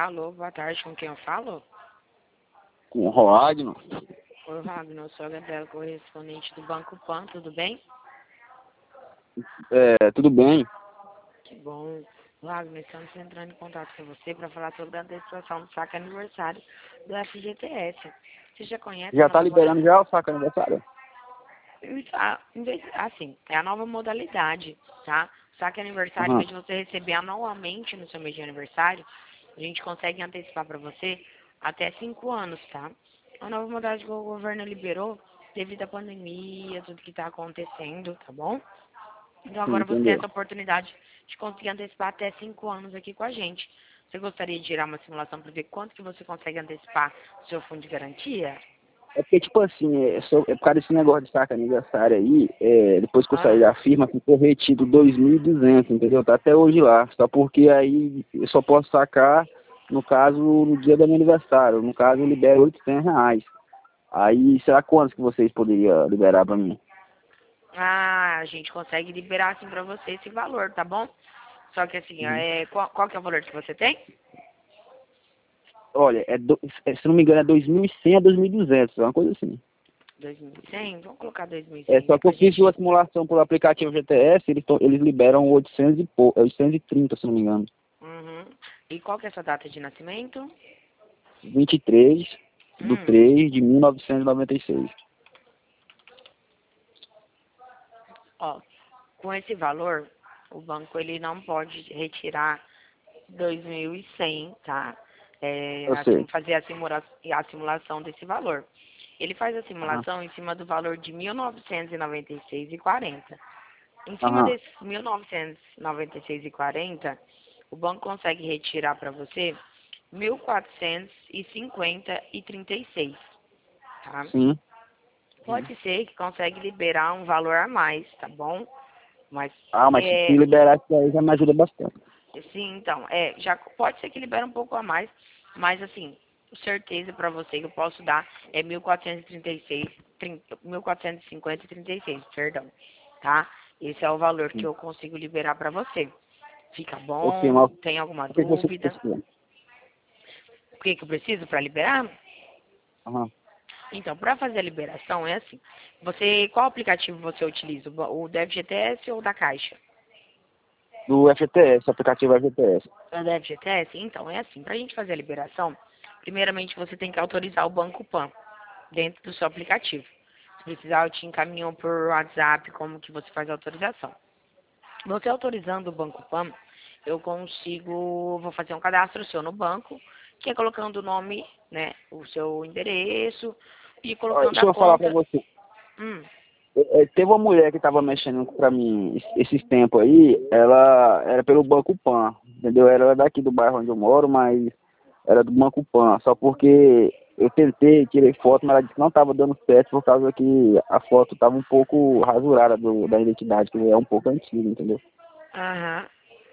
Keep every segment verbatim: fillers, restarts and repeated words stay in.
Alô, boa tarde, com quem eu falo? Com o Roagno. Oi, Wagner, eu sou a Gabriela, correspondente do Banco Pan, tudo bem? É, tudo bem? Que bom. Wagner, estamos entrando em contato com você para falar sobre a antecipação do saque aniversário do F G T S. Você já conhece Já a tá nova liberando já o saco aniversário? Ah, em vez- Assim, é a nova modalidade, tá? O saque aniversário, em Aham. vez de você receber anualmente no seu mês de aniversário, a gente consegue antecipar para você até cinco anos, tá? A nova modalidade que o governo liberou devido à pandemia, tudo que está acontecendo, tá bom? Então Sim, agora você tem essa entendeu? oportunidade de conseguir antecipar até cinco anos aqui com a gente. Você gostaria de tirar uma simulação para ver quanto que você consegue antecipar o seu fundo de garantia? É porque, tipo assim, é, só, é por causa desse negócio de saco aniversário aí, é, depois que eu saí Ah, da firma, ficou retido dois mil e duzentos, entendeu? Tá até hoje lá. Só porque aí eu só posso sacar, no caso, no dia do meu aniversário. No caso, eu libero oitocentos reais. Aí, será quantos que vocês poderiam liberar pra mim? ah, a gente consegue liberar assim para você esse valor, tá bom? Só que assim, Uhum. é, qual, qual que é o valor que você tem? Olha, é do, é, se não me engano, é dois mil e cem a dois mil e duzentos, é uma coisa assim. dois mil e cem? Vamos colocar É, dois mil e cem, só né? que eu Pra fiz uma gente... simulação pelo aplicativo G T S, eles, tão- eles liberam oitocentos e pou- oitocentos e trinta, se não me engano. Uhum. E qual que é a sua data de nascimento? vinte e três do Hum, três de mil novecentos e noventa e seis. ó, com esse valor, o banco ele não pode retirar dois mil e cem, tá? É, Eu assim, sei. fazer a, simula a simulação desse valor. Ele faz a Aham. simulação em cima do valor de mil novecentos e noventa e seis e quarenta. Em cima Aham. desses mil novecentos e noventa e seis e quarenta, o banco consegue retirar para você mil quatrocentos e cinquenta e trinta e seis, tá? Sim. Pode ser que consegue liberar um valor a mais, tá bom? Mas Ah, mas se é, liberar isso aí já me ajuda bastante. sim, então, é, já pode ser que libere um pouco a mais, mas assim, certeza para você que eu posso dar é mil quatrocentos e trinta e seis, trinta, mil quatrocentos e cinquenta e trinta e seis, perdão, tá? Esse é o valor que Sim. eu consigo liberar para você. Fica Ok, bom? mas Tem alguma o que que você dúvida? precisa? O que, que eu preciso para liberar? Aham. Então, para fazer a liberação é assim. Você, qual aplicativo você utiliza? O da F G T S ou da Caixa? Do F T S, aplicativo F T S. O da F G T S? Então, é assim. Para a gente fazer a liberação, primeiramente você tem que autorizar o Banco Pan dentro do seu aplicativo. Se precisar, eu te encaminho por WhatsApp como que você faz a autorização. Você autorizando o Banco Pan, eu consigo, vou fazer um cadastro seu no banco, que é colocando o nome, né, o seu endereço e Olha, colocando deixa a eu falar pra conta. você. Hum, É, é, teve uma mulher que estava mexendo pra mim es- esses tempos aí, ela era pelo Banco Pan, entendeu? Ela era daqui do bairro onde eu moro, mas era do Banco Pan, só porque eu tentei, tirei foto, mas ela disse que não estava dando certo por causa que a foto estava um pouco rasurada do, da identidade, que é um pouco antiga, entendeu? aham.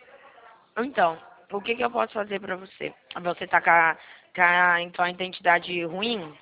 Então, o que que eu posso fazer pra você? Você tá com a, com a, então, a identidade ruim?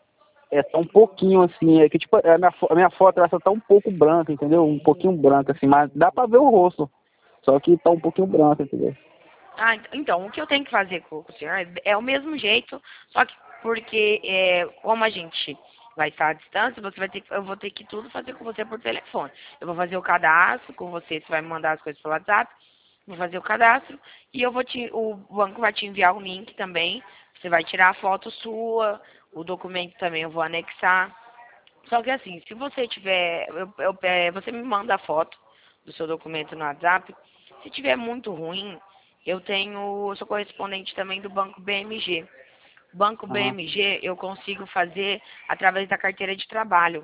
É só um pouquinho assim, é que tipo, a minha, fo- a minha foto ela só tá um pouco branca, entendeu? Um pouquinho branca assim, mas dá pra ver o rosto, só que tá um pouquinho branca, entendeu? Ah, ent- então, o que eu tenho que fazer com o senhor é, é o mesmo jeito, só que porque é, como a gente vai estar à distância, você vai ter que, eu vou ter que tudo fazer com você por telefone. Eu vou fazer o cadastro com você, você vai me mandar as coisas pelo WhatsApp, vou fazer o cadastro e eu vou te, o banco vai te enviar o link também. Você vai tirar a foto sua, o documento também eu vou anexar. Só que assim, se você tiver, eu, eu, é, você me manda a foto do seu documento no WhatsApp. Se tiver muito ruim, eu tenho, eu sou correspondente também do Banco B M G. Banco Aham. B M G eu consigo fazer através da carteira de trabalho.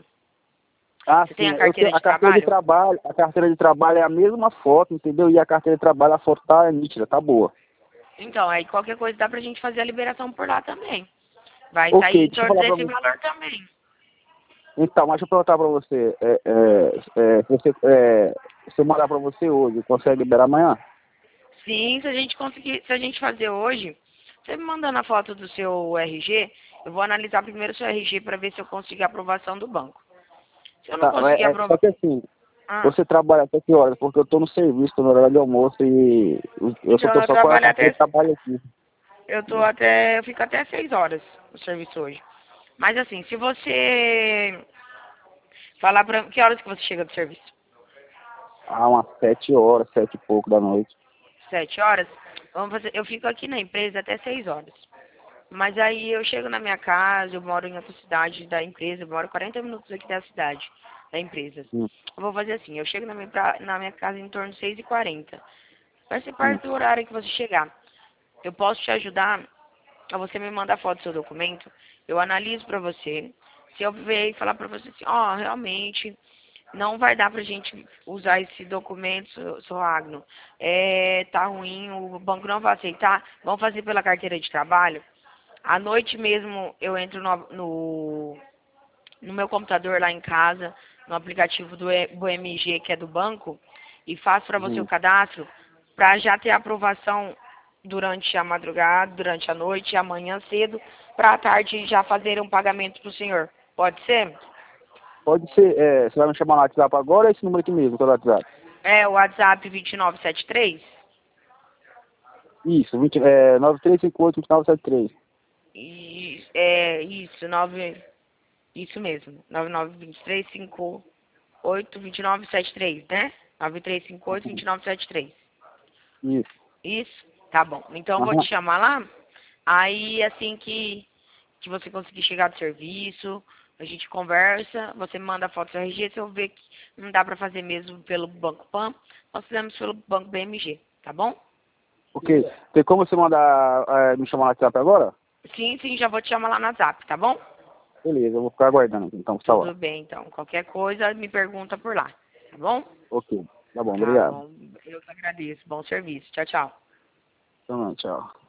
Ah, Você tem sim, a eu carteira tenho a de carteira de trabalho? trabalho, a carteira de trabalho é a mesma foto, entendeu? E a carteira de trabalho, a foto tá nítida, tá boa. Então, aí qualquer coisa dá pra gente fazer a liberação por lá também. Vai Ok, sair em deixa eu torno falar pra desse você. valor também. Então, mas deixa eu perguntar pra você, é, é, é, se você, é, se eu mandar pra você hoje, consegue liberar amanhã? Sim, se a gente conseguir, se a gente fazer hoje, você me mandando a foto do seu R G, eu vou analisar primeiro o seu R G para ver se eu consigo a aprovação do banco. Se eu não Tá, conseguir é, é, só aprovar. que assim, Ah, você trabalha até que horas? Porque eu tô no serviço, tô no horário de almoço e eu eu só então tô eu só com a trabalho carteira até. de trabalho aqui. Eu tô até, eu fico até seis horas no serviço hoje. Mas assim, se você falar pra... Que horas que você chega do serviço? Ah, umas sete horas, sete e pouco da noite. Sete horas? Vamos fazer... Eu fico aqui na empresa até seis horas. Mas aí eu chego na minha casa, eu moro em outra cidade da empresa, eu moro quarenta minutos aqui da cidade, da empresa. Hum, Eu vou fazer assim, eu chego na minha, pra- na minha casa em torno de seis e quarenta. Vai ser hum. parte do horário que você chegar. Eu posso te ajudar a você me mandar foto do seu documento, eu analiso pra você. Se eu ver e falar pra você assim, ó, realmente não vai dar pra gente usar esse documento, seu seu Agno. É, tá ruim, o banco não vai aceitar, vamos fazer pela carteira de trabalho. À noite mesmo eu entro no, no, no meu computador lá em casa, no aplicativo do, E- do M G, que é do banco, e faço para você o Uhum. cadastro, para já ter aprovação durante a madrugada, durante a noite, e amanhã cedo, para à tarde já fazer um pagamento para o senhor. Pode ser? Pode ser, é, você vai me chamar no WhatsApp agora ou é esse número aqui mesmo, pelo WhatsApp? É o WhatsApp vinte e nove setenta e três? Isso, vinte, é, nove três cinco oito, dois nove sete três. E, é isso, nove, isso mesmo, nove nove dois três cinco oito dois nove sete três, né? nove três cinco oito dois nove sete três. Isso. Isso? Tá bom. Então eu vou te Aham. chamar lá. Aí assim que, que você conseguir chegar do serviço, a gente conversa, você me manda a foto do R G, se eu ver que não dá pra fazer mesmo pelo Banco Pan, nós fizemos pelo Banco B M G, tá bom? Ok. Tem como você mandar, é, me chamar no WhatsApp agora? Sim, sim, já vou te chamar lá no WhatsApp, tá bom? Beleza, eu vou ficar aguardando aqui, então, por essa hora. Tudo bem, então. Qualquer coisa, me pergunta por lá, tá bom? Ok. Tá bom, Tá obrigado. bom. Eu que agradeço. Bom serviço. Tchau, tchau. Então, tchau.